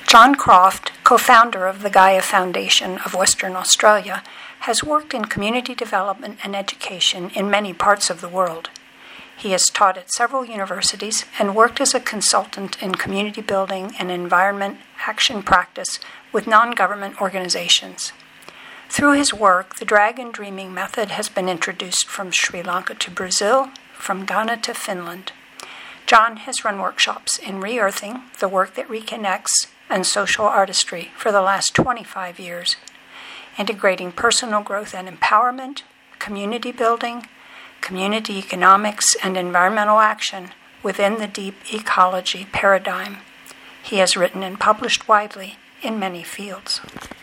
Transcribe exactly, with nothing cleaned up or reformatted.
John Croft, co-founder of the Gaia Foundation of Western Australia, has worked in community development and education in many parts of the world. He has taught at several universities and worked as a consultant in community building and environment action practice with non-government organizations. Through his work, the Dragon Dreaming Method has been introduced from Sri Lanka to Brazil, from Ghana to Finland. John has run workshops in re-earthing, the work that reconnects, and social artistry for the last twenty-five years, integrating personal growth and empowerment, community building, community economics, and environmental action within the deep ecology paradigm. He has written and published widely in many fields.